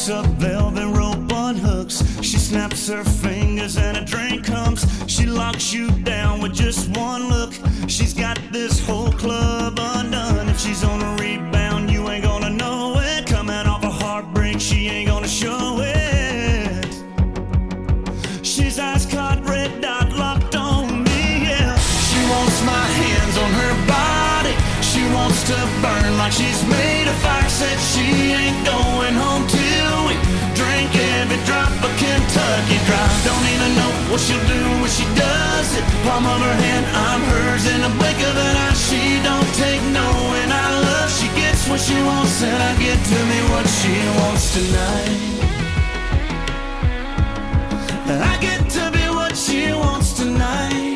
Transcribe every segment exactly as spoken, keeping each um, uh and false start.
walks up, velvet rope unhooks. She snaps her fingers and a drink comes. She locks you down with just one look. She's got this whole club undone. If she's on a rebound, you ain't gonna know it. Coming off a heartbreak, she ain't gonna show it. She's ice caught, red dot locked on me, yeah. She wants my hands on her body. She wants to burn like she's made of fire. Said she ain't going home till we drink every drop of Kentucky Dry. Don't even know what she'll do when she does it. Palm of her hand, I'm hers in a blink of an eye. She don't take no and I love. She gets what she wants and I get to me what she wants tonight. I get to be what she wants tonight.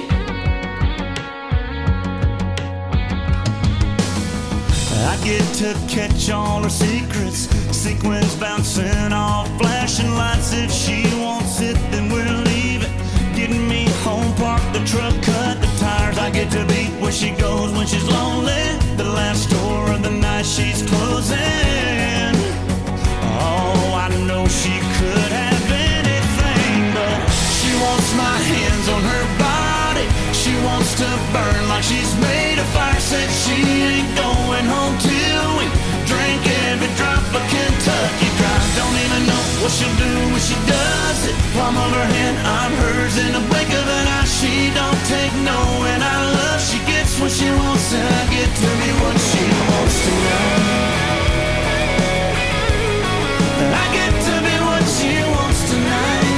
I get to catch all her secrets. Sequins bouncing off flashing lights. If she wants it, then we'll leave it. Getting me home, park the truck, cut the tires. I get to be where she goes when she's lonely. The last store of the night she's closing. Oh, I know she could have anything, but she wants my hands on her body. She wants to burn like she's made of fire. Said she ain't going home till we drink every drop of Kentucky Dry. Don't even know what she'll do when she does it. Palm of her hand, I'm hers in a blink of an eye. She don't take no and I love. She gets what she wants and I get to be what she wants tonight. I get to be what she wants tonight.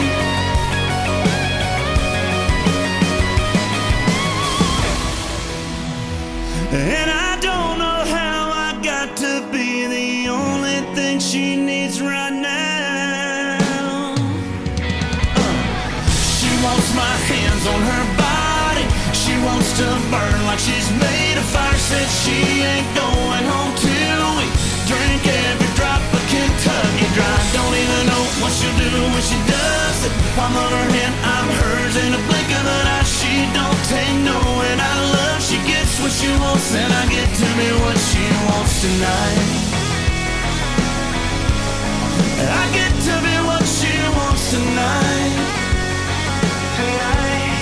And I don't know how I got to be the only thing she needs right now. uh. She wants my hands on her body. She wants to burn like she's made of fire. Said she ain't going home till we drink every drop of Kentucky Dry. Don't even know what she'll do when she does it. Palm of her hand, I'm hers in a blink of an eye. She don't take no and I love. She gets what she wants and I get to be what she wants tonight. I get to be what she wants tonight. Tonight,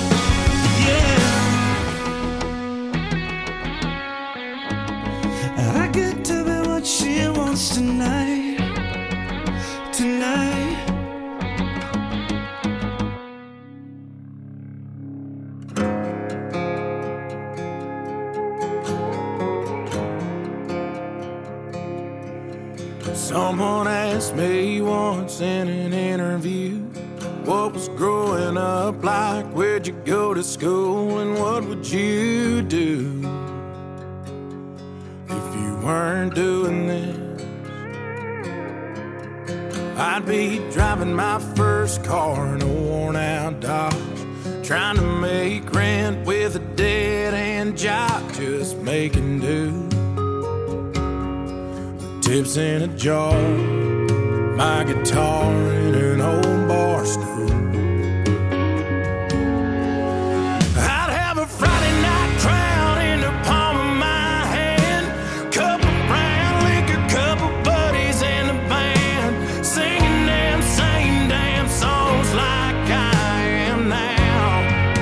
yeah. I get to be what she wants tonight. Tonight. Someone asked me once in an interview, what was growing up like? Where'd you go to school and what would you do if you weren't doing this? I'd be driving my first car in a worn-out Dodge, trying to make rent with a dead-end job, just making do. Tips in a jar, my guitar in an old bar stool. I'd have a Friday night crowd in the palm of my hand, couple brown liquor, couple buddies in the band, singing them same damn songs like I am now.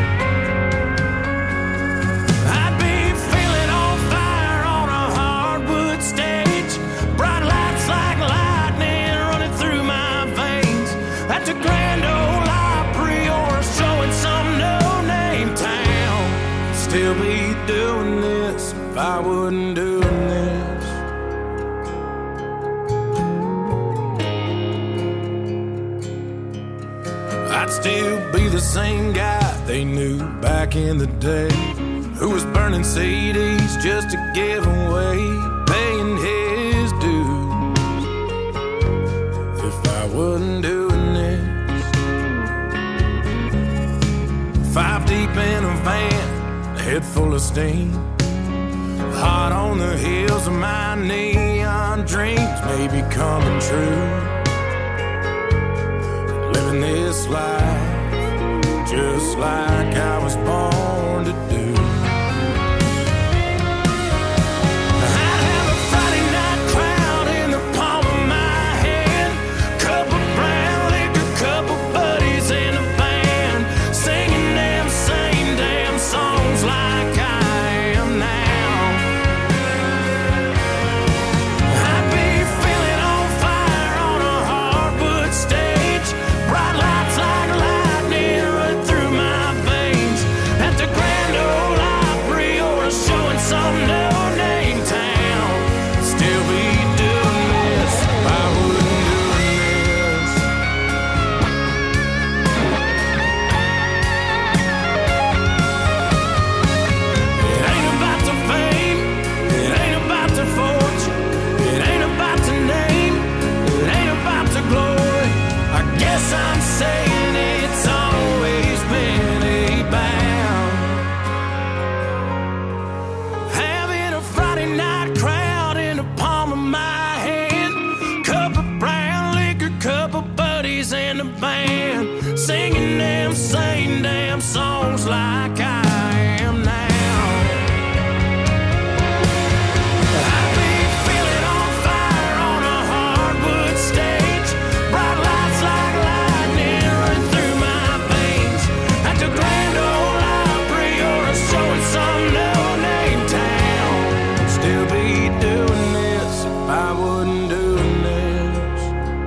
I'd be feeling on fire on a hardwood stage, bright lights like lightning running through my veins, at the Grand Ole Opry or showing some no-name town. Still be doing this if I wasn't doing this. I'd still be the same guy they knew back in the day, who was burning C Ds just to give away, paying his dues. If I wasn't doing this, five deep in a van, head full of steam, hot on the heels of my neon dreams, maybe coming true. Living this life just like I was born to do. I'd have a Friday night crowd in the palm of my hand, just like I am now. I'd be feeling on fire on a hardwood stage, bright lights like lightning running through my veins, at the Grand Ole Opry or a show in some no-name town. I'd still be doing this if I wasn't doing this.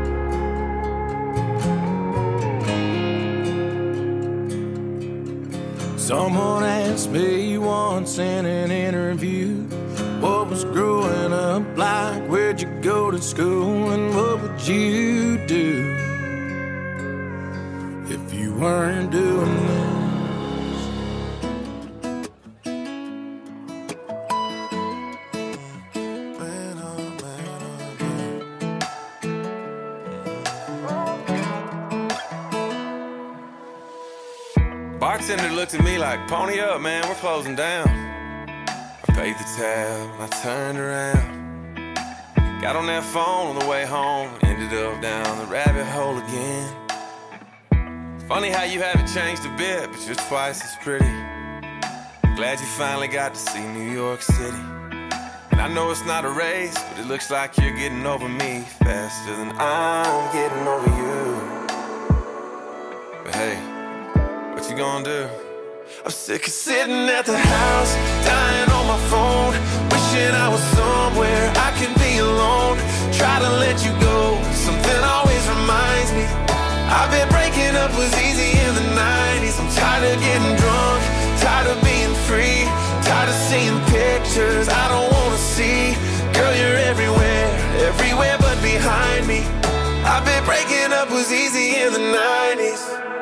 Someone asked me once in an interview, what was growing up like, where'd you go to school, and what would you do if you weren't doing this? Bartender looked at me like, pony up, man, we're closing down. I paid the tab and I turned around. Got on that phone on the way home, ended up down the rabbit hole again. Funny how you haven't changed a bit, but you're twice as pretty. Glad you finally got to see New York City. And I know it's not a race, but it looks like you're getting over me faster than I'm getting over you. But hey, what you gonna do? I'm sick of sitting at the house, dying on my phone, wishing I was somewhere I can be alone. Try to let you go, something always reminds me I've been breaking up was easy in the nineties. I'm tired of getting drunk, tired of being free, tired of seeing pictures I don't wanna see. Girl, you're everywhere, everywhere but behind me. I've been breaking up was easy in the nineties.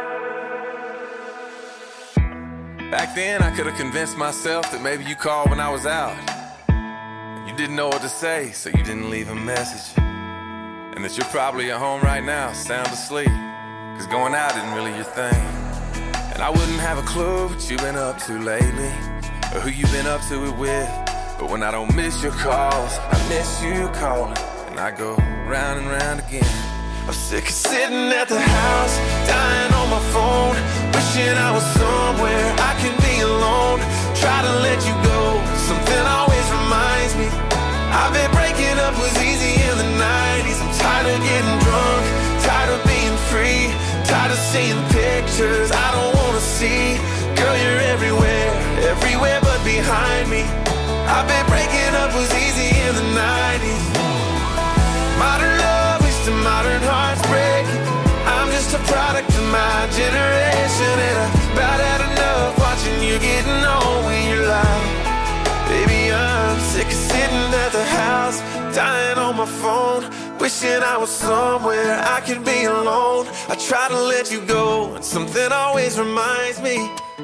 Back then, I could have convinced myself that maybe you called when I was out. You didn't know what to say, so you didn't leave a message. And that you're probably at home right now, sound asleep, cause going out isn't really your thing. And I wouldn't have a clue what you've been up to lately, or who you've been up to it with. But when I don't miss your calls, I miss you calling, and I go round and round again. I'm sick of sitting at the house, dying on my phone, wishing I was somewhere I can be alone. Try to let you go, something always reminds me I've been breaking up was easy in the nineties. I'm tired of getting drunk, tired of being free, tired of seeing pictures I don't wanna see. Girl, you're everywhere, everywhere but behind me. I've been breaking up was easy in the nineties. Modern love is to modern hearts breaking. I'm just a product of my generation, and I've about had enough watching you getting on with your life. Baby, I'm sick of sitting at the house, dying on my phone, wishing I was somewhere I could be alone. I try to let you go, and something always reminds me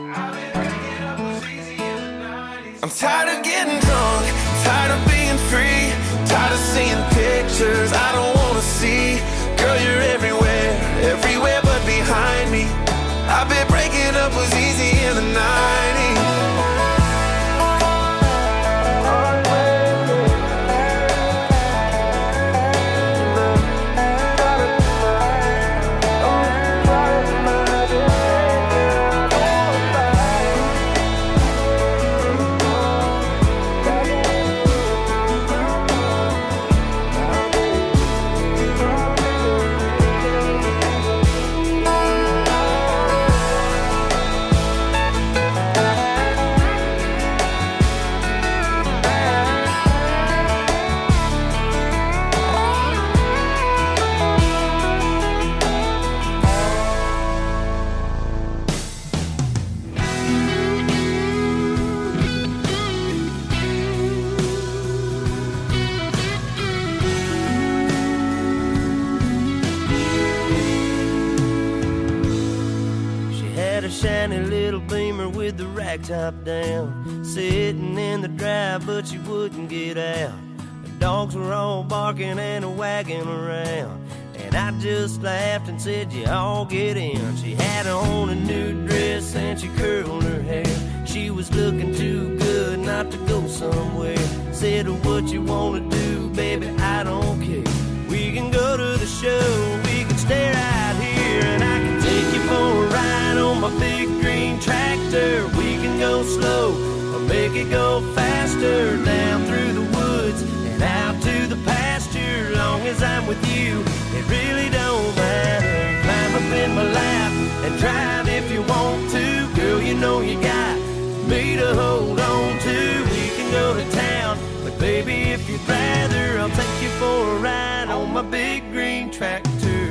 I'm tired of getting drunk, tired of being free, tired of seeing pictures I don't wanna see. Girl, you're everywhere, everywhere but behind me. I've been breaking up was easy in the nineties. Top down, sitting in the drive, but she wouldn't get out. The dogs were all barking and a wagging around, and I just laughed and said, you all get in. She had on a new dress and she curled her hair. She was looking too good not to go somewhere. Said, what you wanna do, baby, I don't care. We can go to the show, we can stay right here, and I can take you for a ride on my big green tractor. faster. We can go slow or make it go faster. Down through the woods and out to the pasture. Long as I'm with you, it really don't matter. Climb up in my lap and drive if you want to. Girl, you know you got me to hold on to. We can go to town, but baby, if you'd rather, I'll take you for a ride on my big green tractor.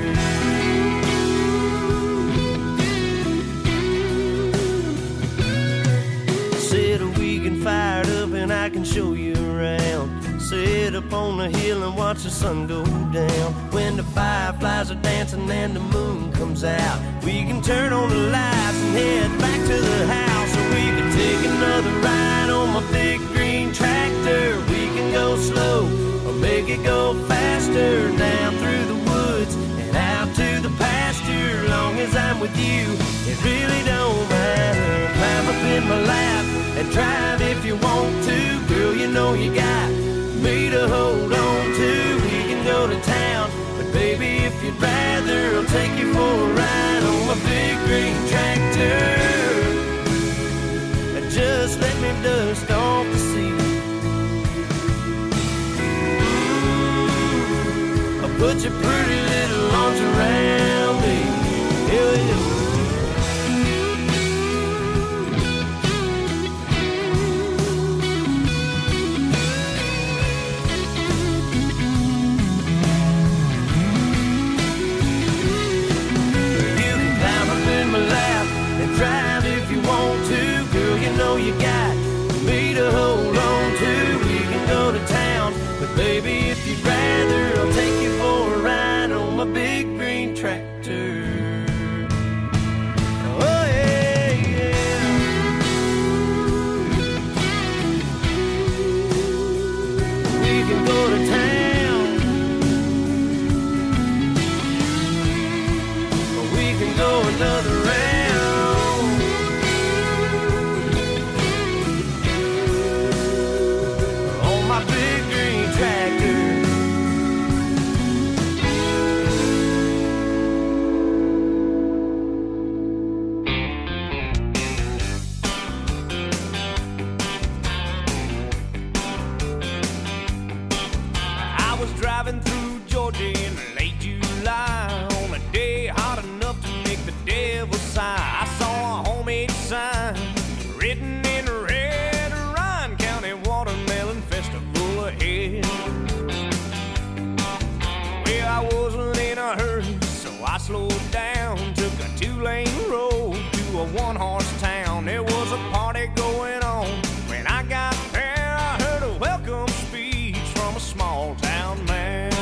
Said we can fire it up and I can show you around. Sit up on the hill and watch the sun go down. When the fireflies are dancing and the moon comes out, we can turn on the lights and head back to the house. Or we can take another ride on my big green tractor. We can go slow or make it go faster. Down through the woods and out to the pasture. Long as I'm with you, it really don't matter. Climb up in my lap and drive if you want to. Girl, you know you got me to hold on to. We can go to town, but baby, if you'd rather, I'll take you for a ride on my big green tractor. Just let me dust off the seat. Ooh, I'll put your pretty little arms around me. Hell yeah. Drive if you want to, girl, you know you got me to hold on to. We can go to town, but baby, if you'd rather, I'll take you for a ride on my big green tractor. Oh yeah, yeah. We can go to town, or we can go another round. Slowed down, took a two-lane road to a one-horse town. There was a party going on. When I got there, I heard a welcome speech from a small-town man.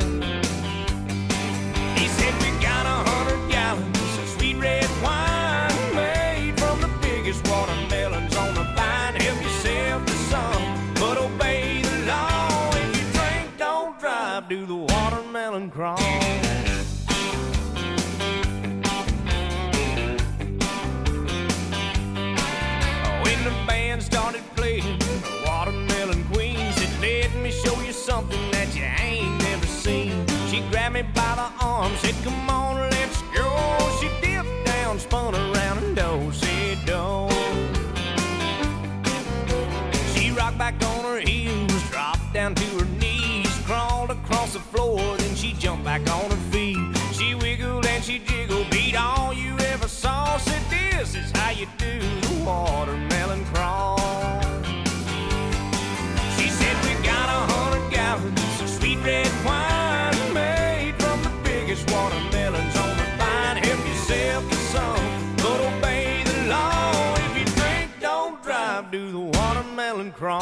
He said, we got a hundred gallons of sweet red wine made from the biggest watermelons on the vine. Help yourself to some, but obey the law. If you drink, don't drive, do the watermelon crawl. Started playing Watermelon Queen. Said, let me show you something that you ain't never seen. She grabbed me by the arm, said, come on, let's go. She dipped down, spun around and do-si-do. She rocked back on her heels, dropped down to her knees, crawled across the floor, then she jumped back on her feet. She wiggled and she jiggled, beat all you ever saw. Said, this is how you do the watermelon crawl. She said, we got a hundred gallons of sweet red wine made from the biggest watermelons on the vine. Help yourself to some, but obey the law. If you drink, don't drive, do the watermelon crawl.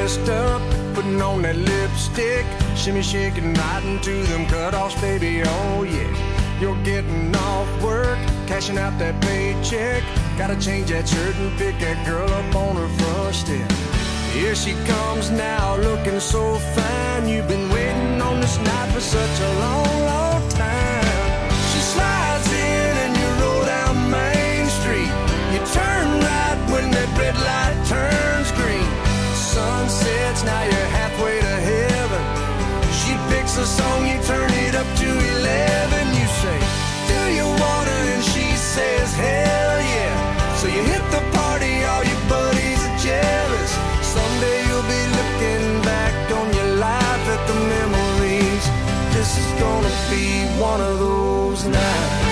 dressed up, putting on that lipstick, shimmy shaking right into them cutoffs, baby, oh yeah. You're getting off work, cashing out that paycheck, gotta change that shirt and pick that girl up on her front step. Here she comes now, looking so fine. You've been waiting on this night for such a long, long time. She slides in and you roll down Main Street. You turn right when that red light turns green. Sun sets, now you're halfway to heaven. She picks a song, you turn it up to eleven. You say, do you wanna? And she says, hell yeah. So you hit the party, all your buddies are jealous. Someday you'll be looking back on your life at the memories. This is gonna be one of those nights.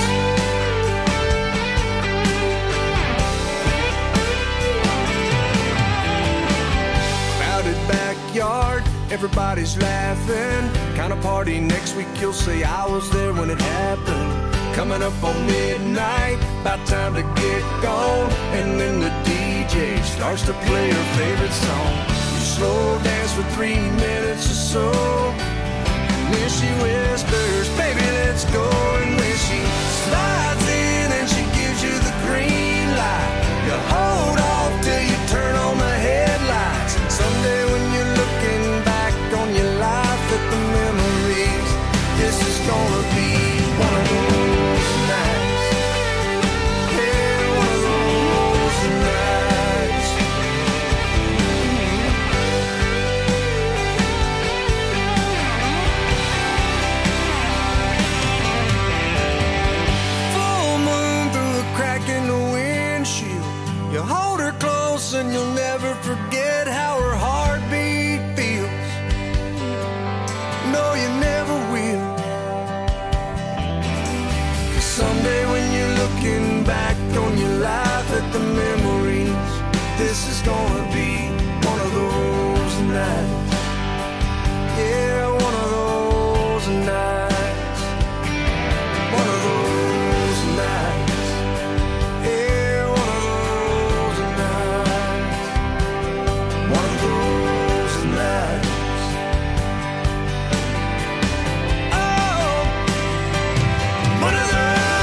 Crowded backyard, everybody's laughing. Kind of party next week, you'll say I was there when it happened. Coming up on midnight, about time to get gone. And then the D J starts to play her favorite song. You slow dance for three minutes or so, and then she whispers, baby, let's go. And when she slides in and she gives you the green light, you hold off till you turn on the headlights. Someday when you're looking back on your life at the memories, this is gonna be one of those nights. Yeah, one of those nights. Full moon through a crack in the windshield. You hold her close and you'll never forget how her heartbeat feels. No, you never will. Someday when you're looking back on your life at the memories, this is gonna be one of those nights. Yeah, one of those nights. One of those nights. Yeah, one of those nights. One of those nights. Oh, one of those.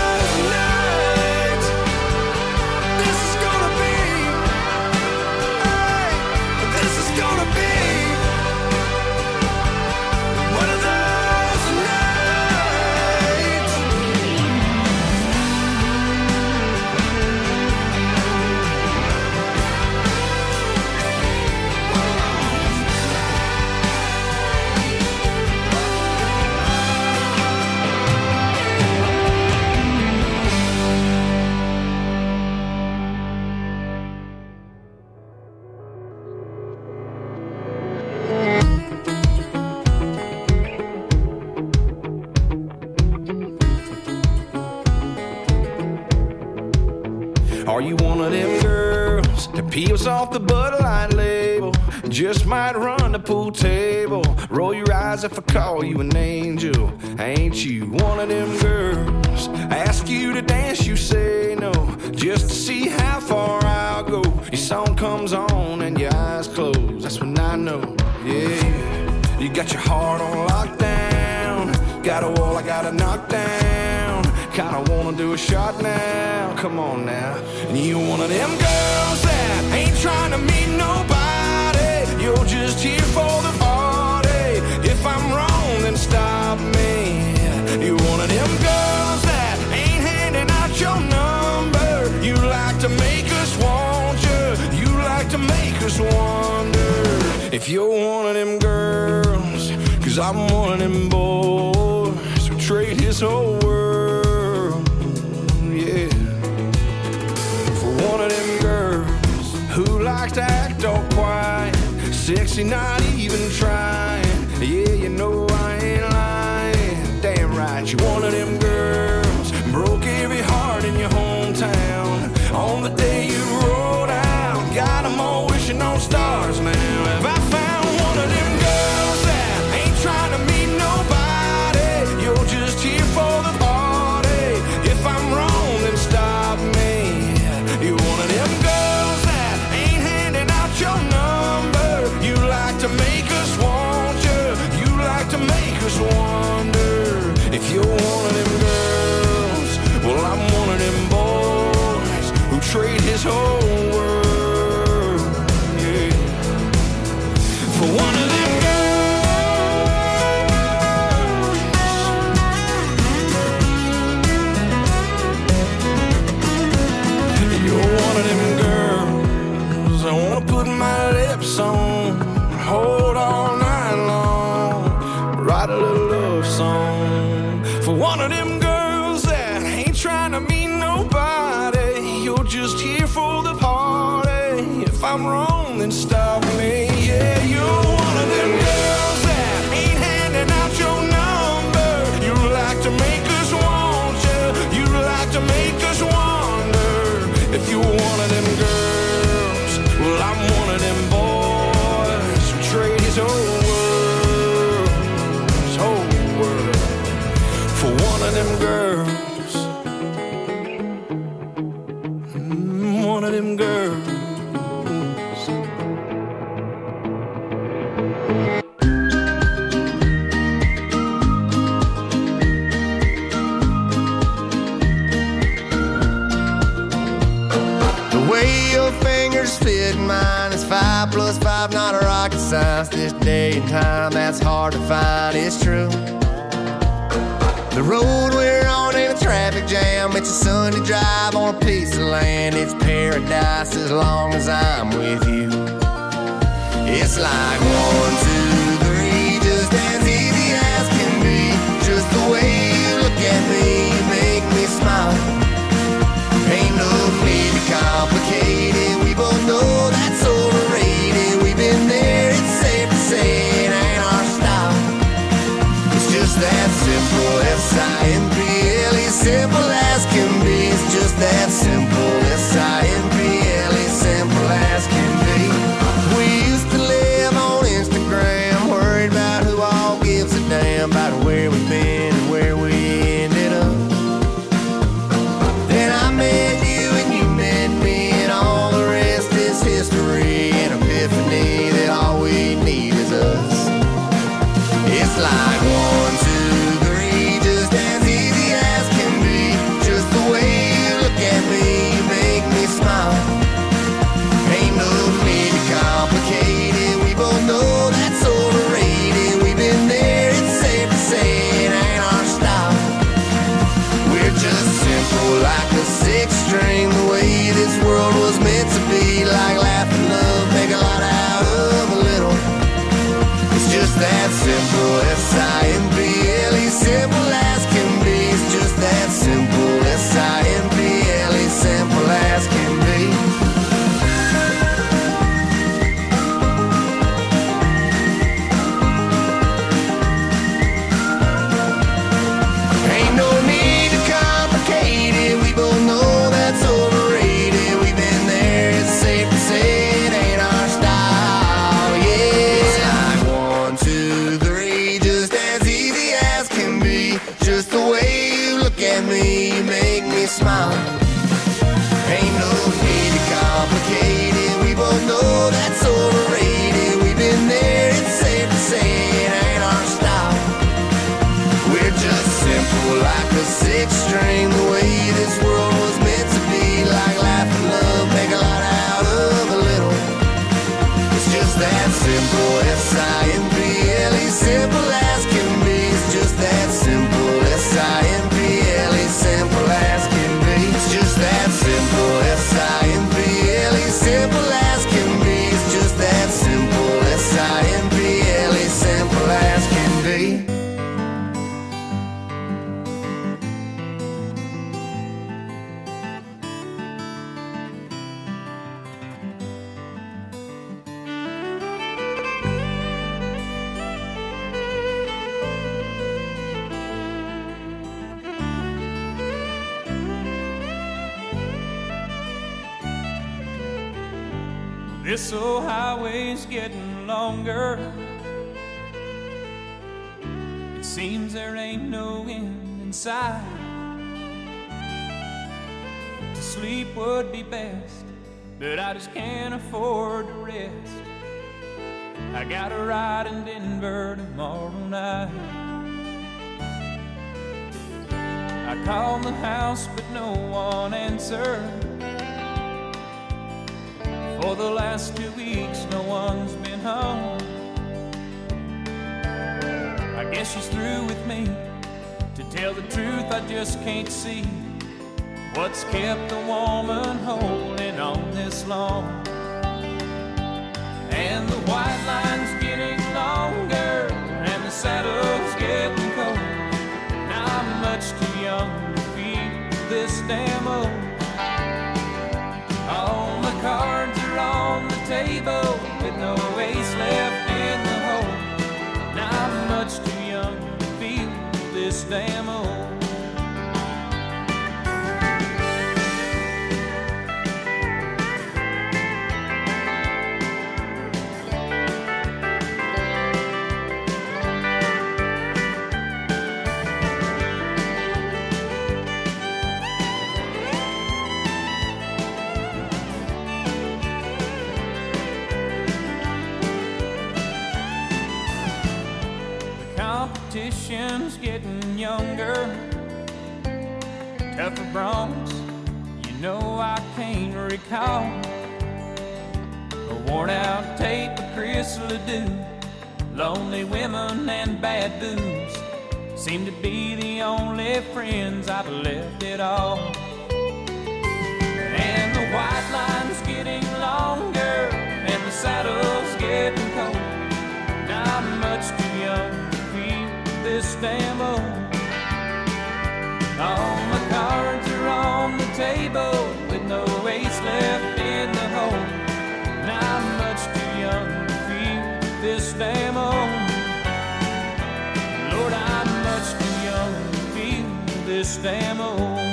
Are you one of them girls that peels off the Bud Light label? Just might run the pool table. Roll your eyes if I call you an angel. Ain't you one of them girls? Ask you to dance, you say no, just to see how far I'll go. Your song comes on and your eyes close. That's when I know, yeah. You got your heart on lockdown. Got a wall I gotta knock down. Kinda wanna do a shot now, come on now. And you one of them girls that ain't trying to meet nobody. You're just here for the party. If I'm wrong, then stop me. You're one of them girls that ain't handing out your number. You like to make us want you. You like to make us wonder if you're one of them girls. Cause I'm one of them boys who trade his whole world. One of them girls who likes to act all quiet, sexy, not even trying. Yeah, you know I ain't lying. Damn right, you one of them girls broke every heart in your hometown. On the day you rolled out, got them all wishing on stars now. Have I found one of them girls that ain't trying to meet nobody? You're just here for the party. If I'm wrong, then stop me. You're one of them girls that ain't handing out your number. You like trade his whole world, yeah, for one of them girls. You're one of them girls I wanna put my lips on, hold all night long, write a little love song for one of them girls that ain't trying to meet nobody. You're just here for the party. If I'm wrong, then stop me. Yeah, you're one of them girls that ain't handing out your number. You like to make us want you. You like to make us wonder. If you're one of them girls, well, I'm one of them boys who trade his whole world, his whole world, for one of them girls. One of them girls. The way your fingers fit mine is five plus five, not a rocket science. This day and time, that's hard to find, it's true. The road we're on ain't a traffic jam. It's a Sunday drive on a piece of land. It's paradise as long as I'm with you. It's like one, two, three, just as easy as can be. Just the way you look at me, you make me smile. Ain't no need to complicate it. We both know that's overrated. We've been there, it's safe to say it ain't our style. It's just that simple, S I M P L E, simple as can be. It's just that simple, S I M P L E, simple as can be. We used to live on Instagram, worried about who all gives a damn about where we've been and where we ended up. Then I met you and you met me, and all the rest is history. An epiphany that all we need is us. It's like one, two, three, just as easy as can be. Just the way you look at me, you make me smile. Ain't no need to complicate it. We both know that's overrated. We've been there, it's safe to say it ain't our style. We're just simple like a six string, the way this world was meant to be. Like laugh and love, make a lot out of a little. It's just that simple, S I M P L E, simple as can be. It's just that simple, S I M P L E, simple as can be. Ain't no need to complicate it. We both know that's overrated. We've been there, it's safe to say it ain't our style. Yeah, it's like one, two, three, just as easy as can be. Just the way you look at me, you make me smile. Ain't no need to complicate it. We both know that's overrated. We've been there, it's safe to say it ain't our style. We're just simple like a six string, the way this world was meant to be. Like laugh and love, make a lot out of a little. It's just that simple, S I M P L E, simple as can be. It's just that simple, S I M P L E, simple as can be. It's just that simple, S I M P L E, simple as can be. It's just that simple, S I M P L E, simple as can be. This old highway's getting longer. It seems there ain't no end in sight. To sleep would be best, but I just can't afford to rest. I got a ride in Denver tomorrow night. I called the house, but no one answered. For the last two weeks, no one's been home. I guess she's through with me. To tell the truth, I just can't see what's kept a woman holding on this long. And the white line's getting longer, and the saddle's getting cold. Now I'm much too young to feel this damn old. All the cards are on the table with no ace left in the hole. Now I'm much too young to feel this damn old. Competition's getting younger, tougher broncs, you know I can't recall. A worn out tape of Chris Ledoux, lonely women and bad booze seem to be the only friends I've left at all. And the white line's getting longer, and the saddle's getting cold. Now I'm much too young this damn old. All my cards are on the table with no ace left in the hole. Now I'm much too young to feel this damn old. Lord, I'm much too young to feel this damn old.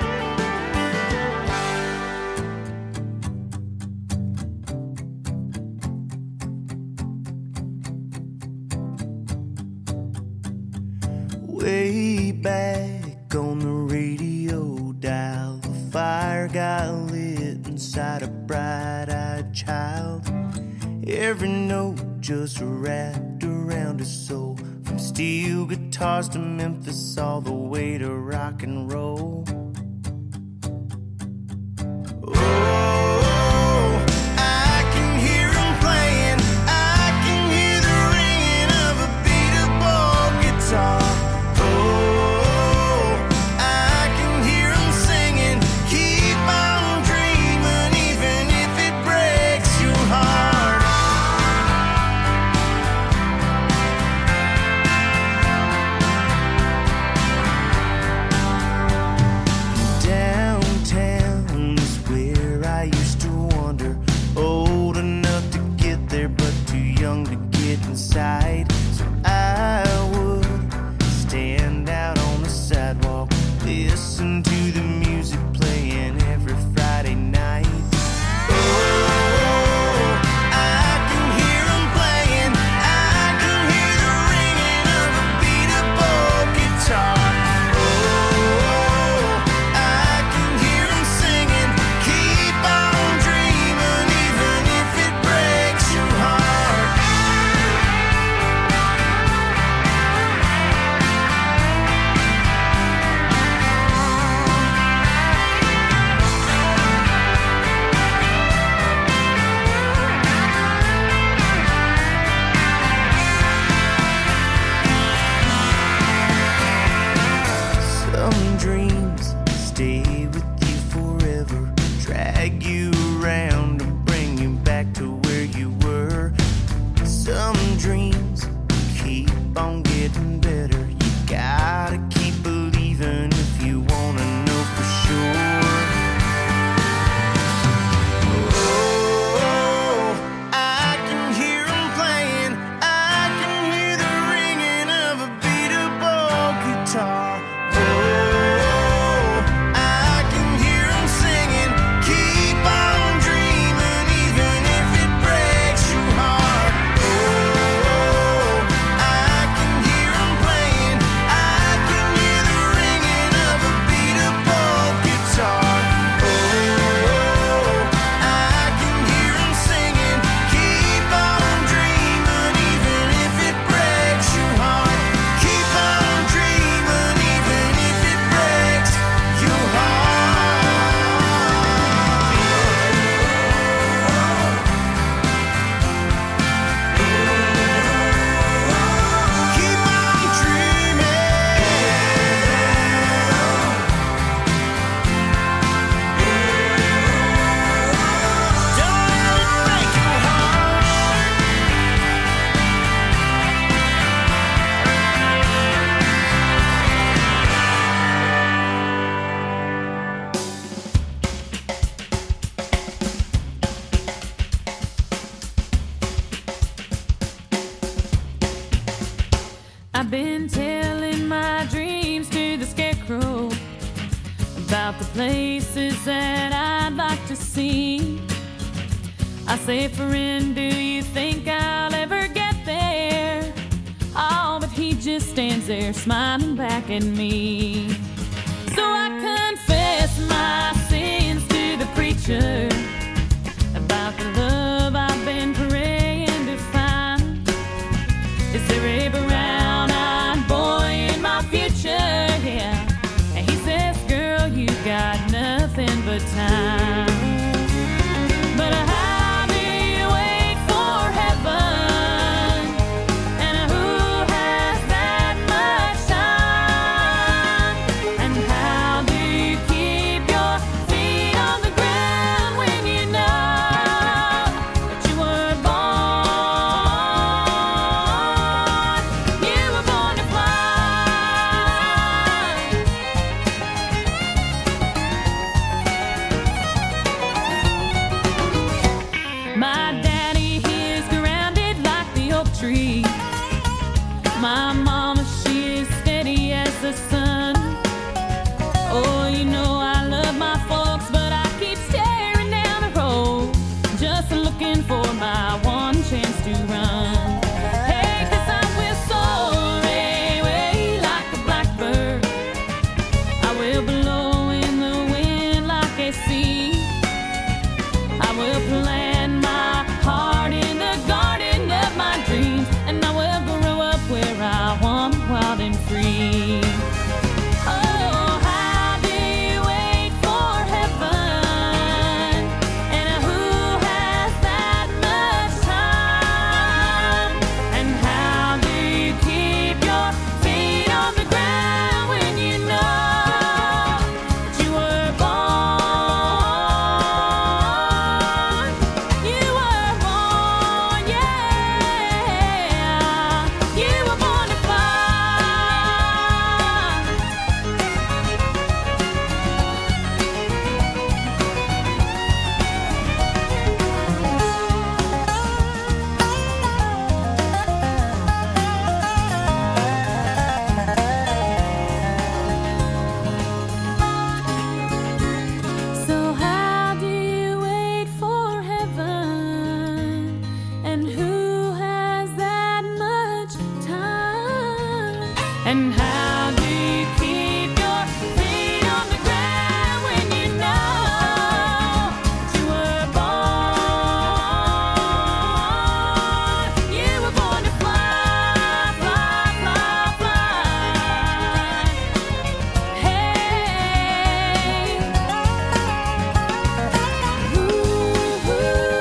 Way back on the radio dial, the fire got lit inside a bright-eyed child. Every note just wrapped around his soul, from steel guitars to Memphis all the way to rock and roll. Play I've been telling my dreams to the scarecrow about the places that I'd like to see. I say, friend, do you think I'll ever get there? Oh, but he just stands there smiling back at me. So I confess my sins to the preacher about the love I've been praying to find. Is there a brown-eyed boy in my future? Yeah. And he says, girl, you got nothing but time. But how do you wait for heaven? And who has that much time? And how do you keep your feet on the ground when you know that you were born? You were born to fly. My daddy, he is grounded like the oak tree. My mama, she is steady as the sun. Oh, you know I love my folks, but I keep staring down the road, just looking for my one chance to run. Hey, 'cause I will soar away like a blackbird. I will blow in the wind like a sea. I will plant my heart in the garden of my dreams, and I will grow up where I want, wild and free. Oh, how do you wait for heaven? And who has that much time? And how do you keep your feet on the ground when you know that you were born? You were born, yeah. You were born to fly. So how do you wait for heaven? And who has that much time? And how do you keep your feet on the ground when you know that you were born? You were born to fly, fly, fly, fly. Hey. Ooh.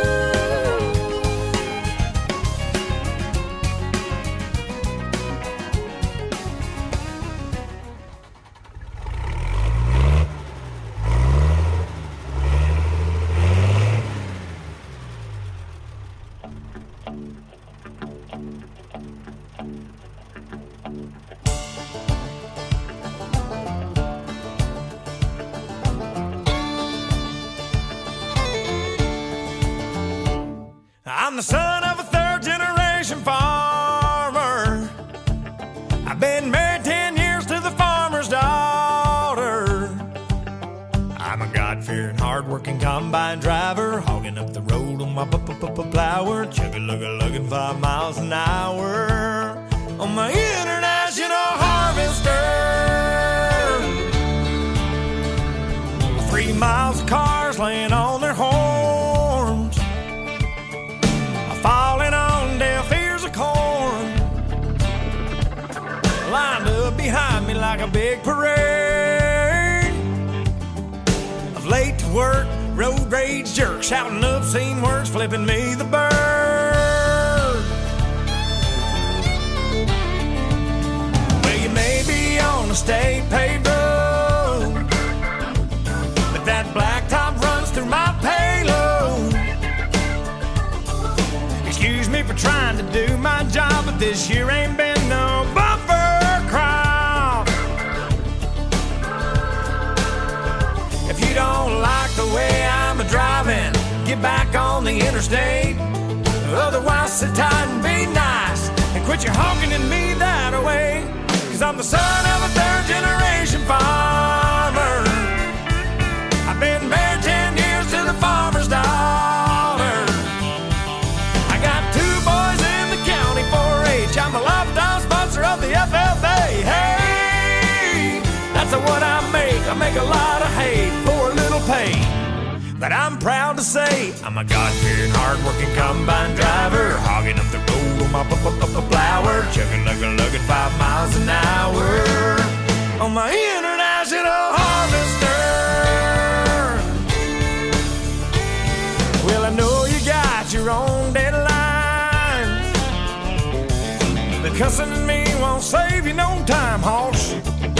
I'm the son of a third generation farmer. I've been married ten years to the farmer's daughter. I'm a God-fearing, hard-working combine driver, hogging up the road on my plower, chugga-lugga-lugging five miles an hour on my international harvester. Three miles of cars laying on their horns, falling on deaf ears of corn, lined up behind me like a big parade of late to work, road rage jerks, shouting obscene words, flipping me the bird. Well, you may be on a state paved road, but that blacktop runs through my payload. Excuse me for trying to do my job, but this year ain't been no bumper crop. If you don't like the way I'm a driving, get back on the interstate. Otherwise, sit tight and be nice, and quit your honking at me that way. I make a lot of hay for a little pay. But I'm proud to say I'm a God-fearing, hard-working combine driver, hogging up the road on my plower, chugging, lugging, lugging five miles an hour on my international harvester. Well, I know you got your own deadlines, but cussing at me won't save you no time, hoss.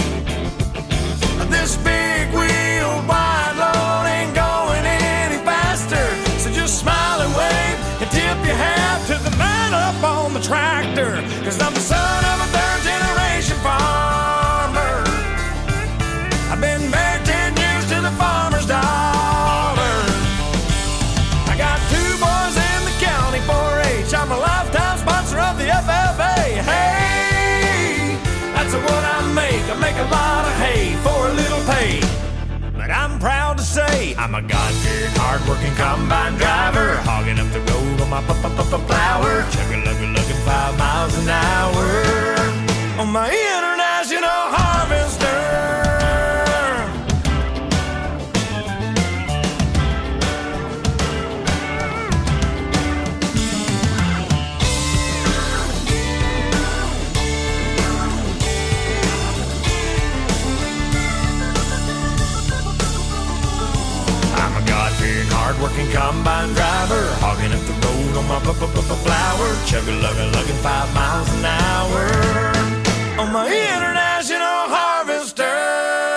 This big wheel wide load ain't going any faster, so just smile and wave and tip your hat to the man up on the tractor, 'cause I'm the son of a third generation farmer. I've been married ten years to the farmer's daughter. I got two boys in the county four H. I'm a lifetime sponsor of the F F A. Hey, that's what I make. I make a lot of hay for a little pay. But I'm proud to say I'm a God-fearing, hard-working combine driver, hogging up the road on my plower, chugging, lugging, lugging five miles an hour on my international harvester. Hard-working combine driver, hogging up the road on my flower, chugging, lugging, lugging five miles an hour on my international harvester.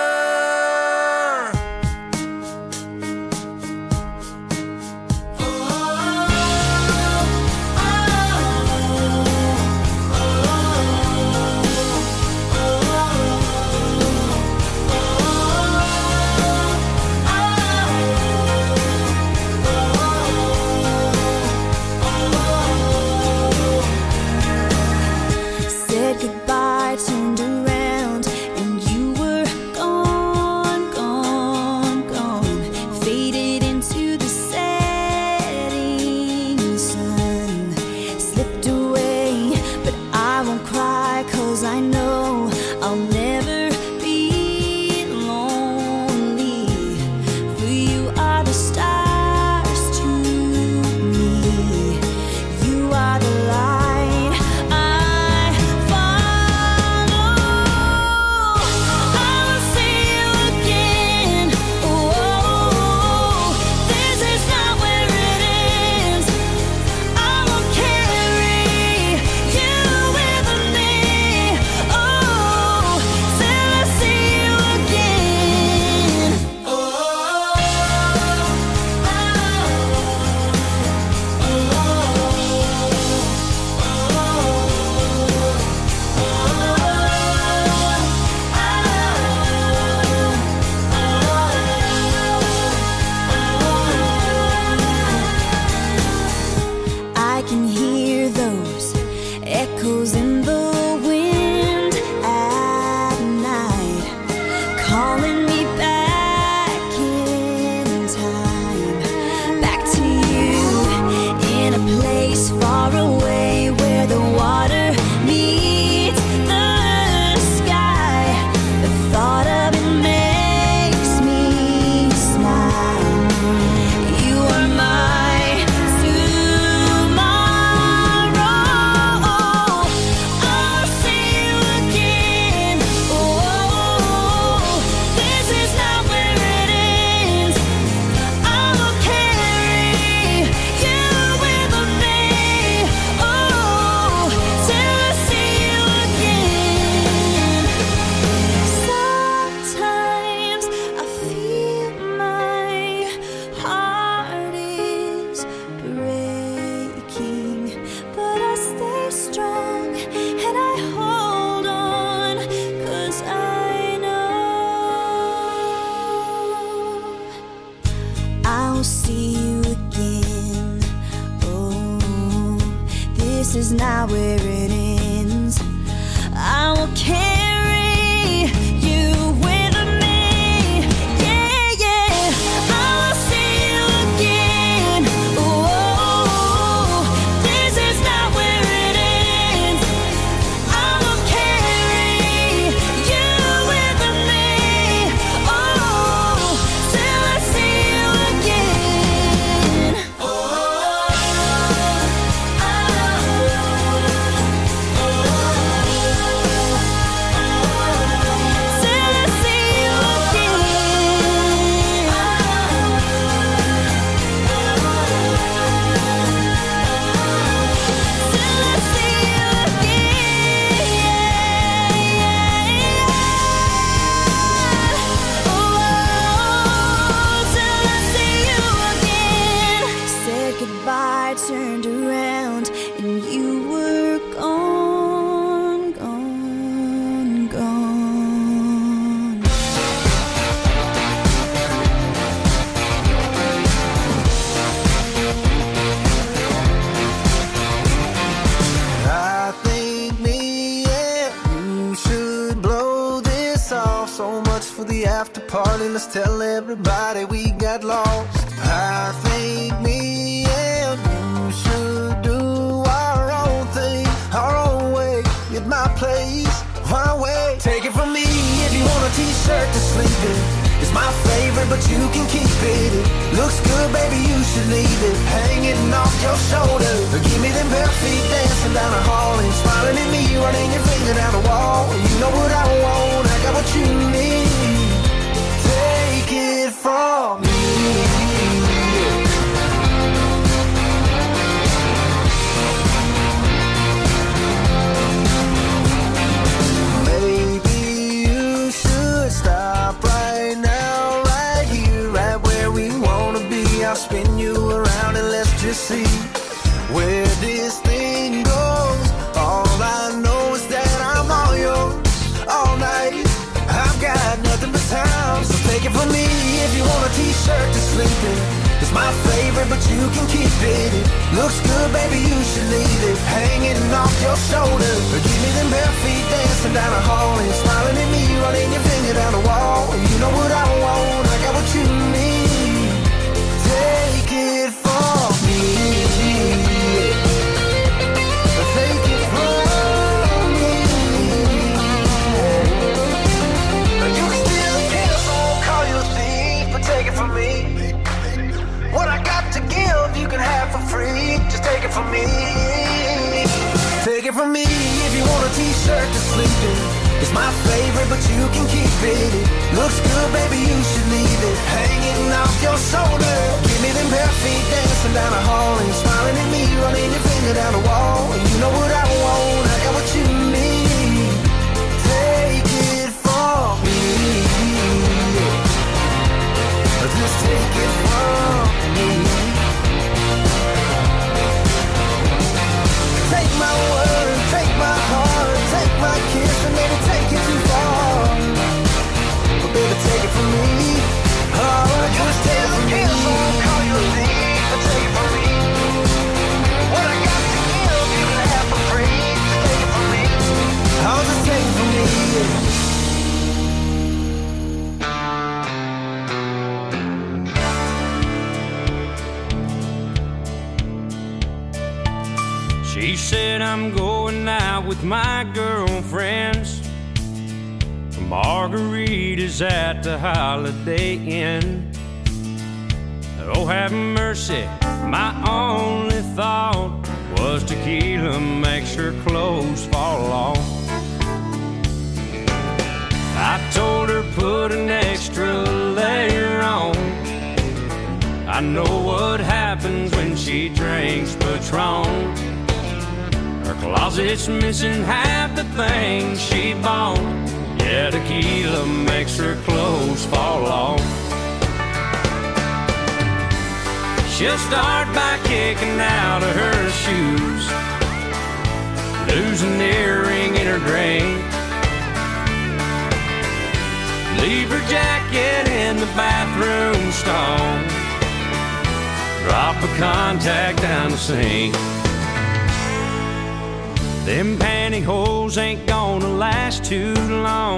Is not where it ends. I will carry you with me. Yeah, yeah. I will see you again. Oh, this is not where it ends. I will carry you with me. Oh, to the after party. Let's tell everybody we got lost. I think me and you should do our own thing, our own way, at my place, my way. Take it from me, if you want a t-shirt to sleep in, it's my favorite, but you can keep it. It looks good, baby, you should leave it hanging off your shoulder. Give me them bare feet dancing down the hall and smiling at me, running your finger down the wall. You know what I want, I got what you need. Take it from me. Maybe you should stop right now, right here, right where we wanna be. I'll spin you around and let's just see where this thing goes. All I know is that I'm all yours all night. I've got nothing but time, so take it from me. If you want a t-shirt to sleep in, it's my favorite, but you can keep it. It looks good, baby, you should leave it hanging off your shoulder. Give me them bare feet dancing down the hall and smiling at me, running your finger down the wall. You know what I want, I got what you need. Take it from me. Take it from me. You can still kill, so I won't call you a thief, but take it from me. What I got to give, you can have for free. Just take it from me. Take it from me. If you want a t-shirt to sleep in, it's my favorite, but you can keep it. It looks good, baby, you should leave it hanging off your shoulder. Give me them bare feet dancing down the hall and smiling at me, running your finger down the wall. You know what I want, I got what you need. Take it from me. Just take it from me. Take my word, take my heart, take my kiss, and maybe take it too far. But baby, take it from me. Oh, just take it from me. So I won't call you a thief, but take it from me. What I got to give, you can have for free. Just take it from me. Oh, just take it from me. She said I'm going out with my girlfriends for margaritas at the Holiday Inn. Oh, have mercy, my only thought was tequila makes her clothes fall off. I told her put an extra layer on. I know what happens when she drinks Patron. Her closet's missing half the things she bought. Yeah, tequila makes her clothes fall off. She'll start by kicking out of her shoes, lose an earring in her drink, leave her jacket in the bathroom stall, drop a contact down the sink. Them pantyhose ain't gonna last too long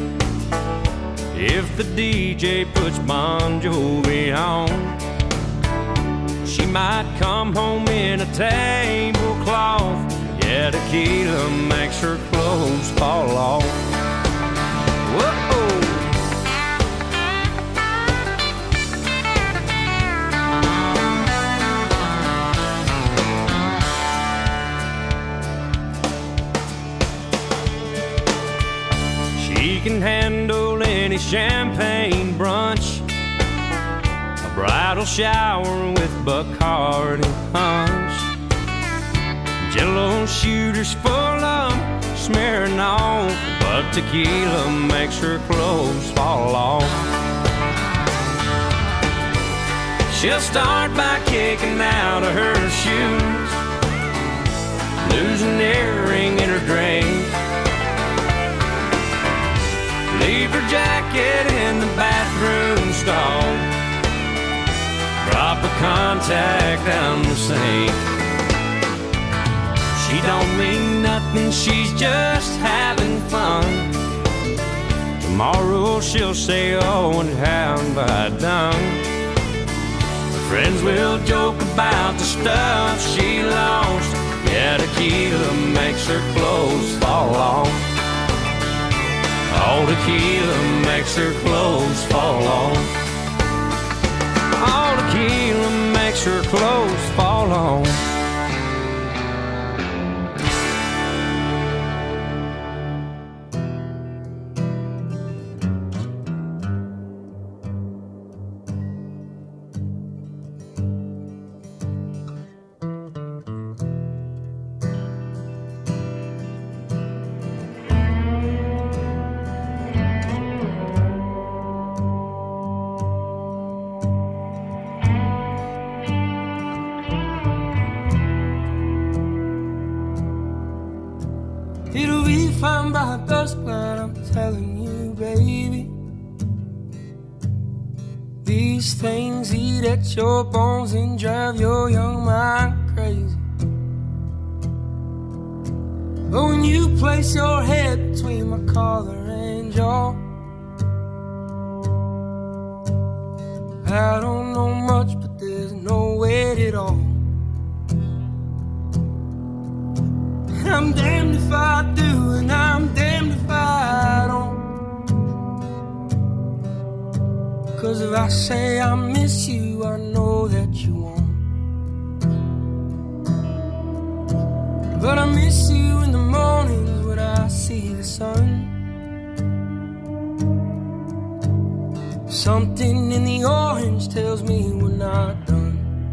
if the D J puts Bon Jovi on. She might come home in a tablecloth. Yeah, tequila makes her clothes fall off. Whoa! She can handle any champagne brunch, a bridal shower with Bacardi punch, Jello shooters full of smearing off, but tequila makes her clothes fall off. She'll start by kicking out of her shoes, lose an earring in her drink, leave her jacket in the bathroom stall, drop a contact down the sink. She don't mean nothing, she's just having fun. Tomorrow she'll say, oh, and how have I done? Friends will joke about the stuff she lost. Yeah, tequila makes her clothes fall off. All tequila makes her clothes fall off. All tequila makes her clothes fall off. It'll be fine by dusk, but I'm telling you, baby, these things eat at your bones and drive your young mind crazy. But when you place your head between my collar and jaw, I don't know much, but there's no weight at all. I'm damned if I do, and I'm damned if I don't. 'Cause if I say I miss you, I know that you won't. But I miss you in the mornings when I see the sun. Something in the orange tells me we're not done.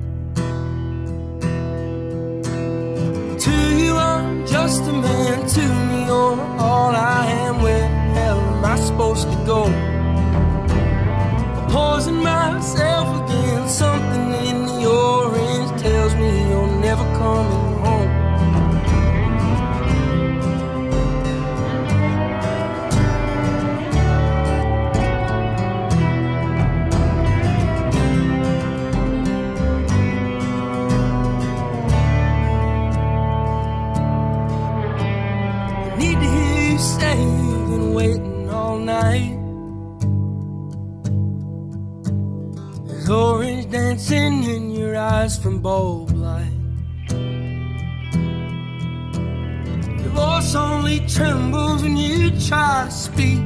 To you I'm just a man, to me you're all I am. Where the hell am I supposed to go? Opposing myself against something in the orange tells me you're never coming home. Need to hear you say you've been waiting all night. There's orange dancing in your eyes from bulb light. Your voice only trembles when you try to speak.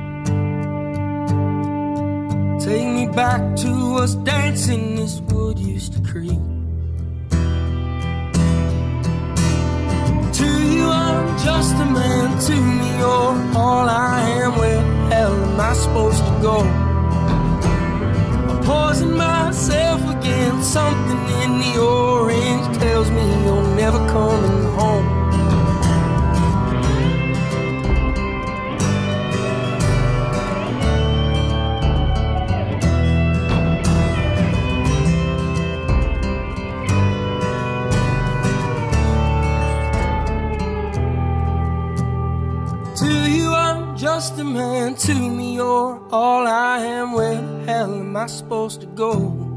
Take me back to us dancing this wood used to creep. To you I'm just a man, to me you're all I am. Where the hell am I supposed to go? Opposing myself against something in the orange tells me you're never coming home. Just a man, to me you're all I am. Where the hell am I supposed to go?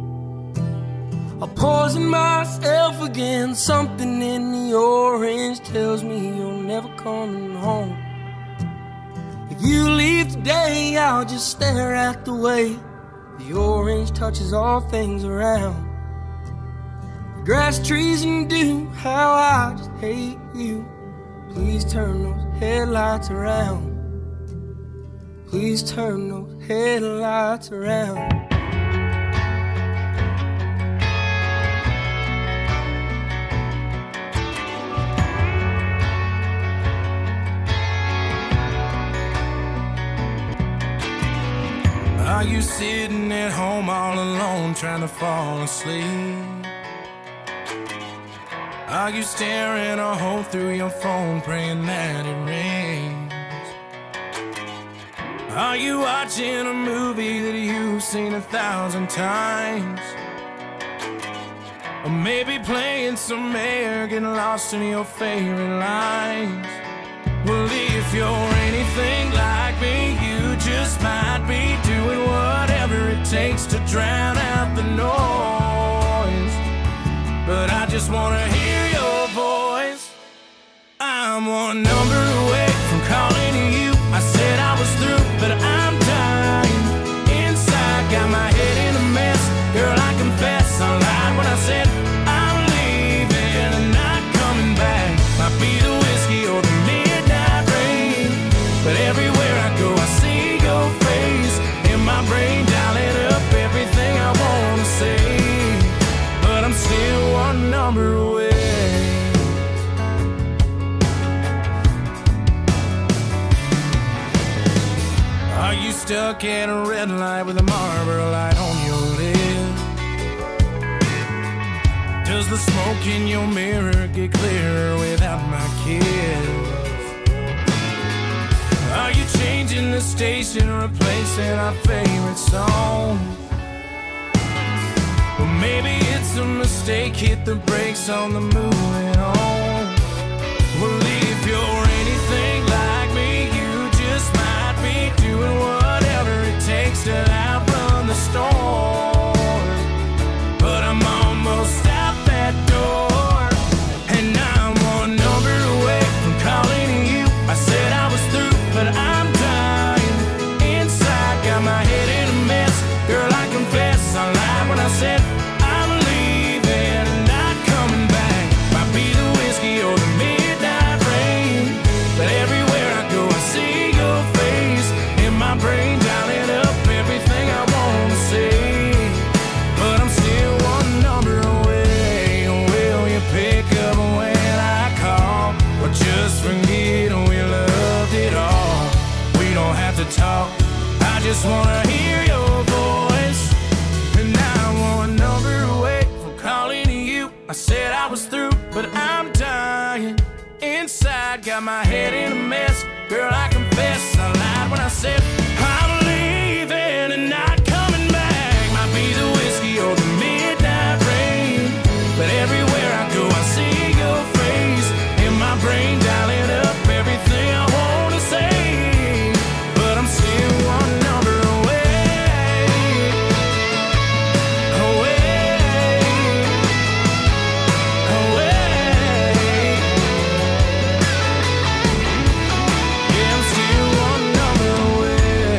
Opposing myself against something in the orange tells me you're never coming home. If you leave today, I'll just stare at the way the orange touches all things around. The grass, trees, and dew, how I just hate you. Please turn those headlights around. Please turn those headlights around. Are you sitting at home all alone trying to fall asleep? Are you staring a hole through your phone praying that it rains? Are you watching a movie that you've seen a thousand times? Or maybe playing some air, getting lost in your favorite lines? Well, if you're anything like me, you just might be doing whatever it takes to drown out the noise. But I just wanna hear your voice. I'm one number away from calling you. I said I was through, but I Are you stuck at a red light with a Marlboro light on your lip? Does the smoke in your mirror get clearer without my kiss? Are you changing the station, replacing our favorite song? Well, maybe it's a mistake, hit the brakes on the moving on. Well, if you're anything like me, you just might be doing whatever it takes to outrun the storm. But I'm almost out that door, and I'm one number away from calling you. I said I was through, but I'm dying inside, got my head in a mess. Girl, I confess, I lied when I said I'm leaving and not coming back. Might be the whiskey or the midnight rain, but everywhere I go I see your face in my brain, dialing up everything I want to say. But I'm still one number away. Will you pick up when I call, or just forget we loved it all? We don't have to talk, I just wanna hear your voice. And now I'm one number away from calling you. I said I was through, but I'm dying inside, got my head in a mess. Girl, I confess, I lied when I said I'm leaving and not coming back. Might be the whiskey or the midnight rain, but everywhere I go I see your face in my brain, dialing up everything I wanna say. But I'm still one number away, away, away. Yeah, I'm still one number away.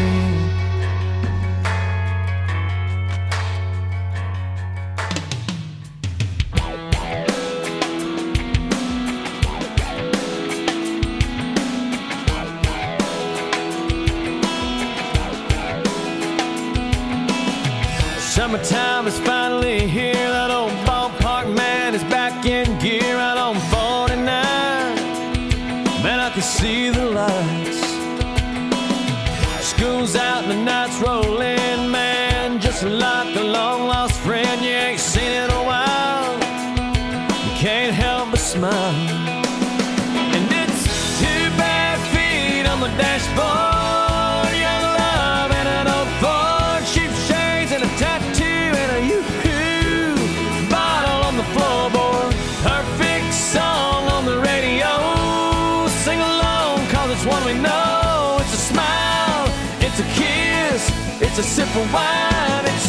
Summertime is finally here. That old ballpark man is back in gear out on forty-nine. Man, I can see the lights. School's out and the night's rolling. Man, just like a long lost friend you ain't seen in a while. You can't help but smile. And it's two bare feet on the dashboard, young love and an old Ford, cheap shades and a tattoo and a yoo-hoo bottle on the floorboard. Perfect song on the radio. Sing along, cause it's one we know. It's a smile, it's a kiss, it's a sip of wine. It's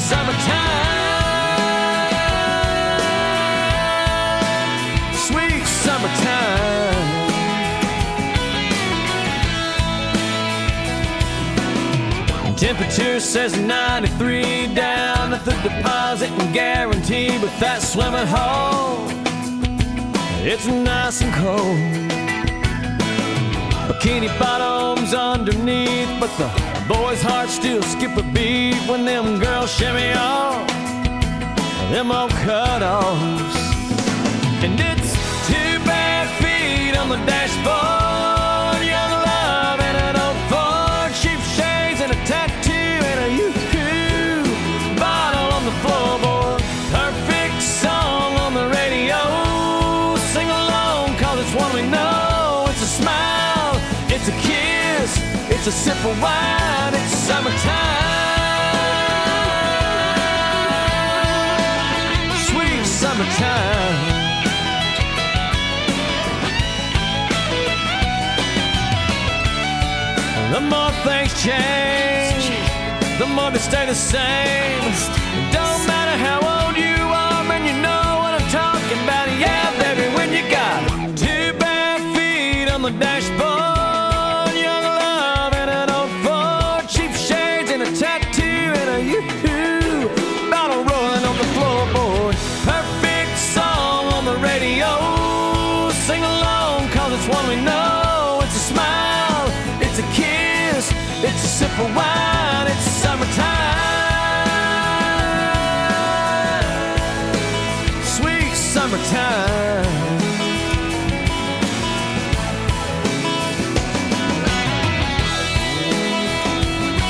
summertime, sweet summertime. Temperature says ninety-three down at the deposit and guaranteed with that swimming hole. It's nice and cold. Bikini bottoms underneath, but the boys' hearts still skip a beat when them girls shimmy off them old cutoffs. And it's two bare feet on the dashboard, young love and an old Ford, cheap shades and a tattoo and a yoo-hoo bottle on the floorboard. Perfect song on the radio. Sing along, cause it's one we know. It's a smile, it's a kiss, it's a sip of wine. It's summertime, sweet summertime. The more things change, the more they stay the same. Don't matter how old you are, man, you know what I'm talking about. Yeah, baby, when you got two bare feet on the dashboard, young love and an old Ford, cheap shades and a tattoo and a yoo-hoo bottle rolling on the floorboard. Perfect song on the radio. Sing along, cause it's one we know. It's a smile, it's a kiss, it's a sip of wine.